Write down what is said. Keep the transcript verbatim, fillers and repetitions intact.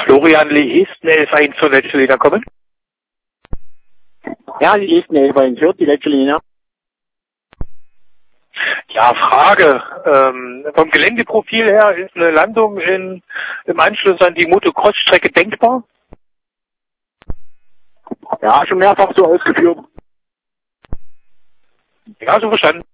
Florian Lee ist eine elf eins zur letzten Linie kommen. Ja, die ist eine elf eins, die letzte Linie. Ja, Frage. Ähm, vom Geländeprofil her ist eine Landung in, im Anschluss an die Motocross-Strecke denkbar? Ja, schon mehrfach so ausgeführt. Ja, so verstanden.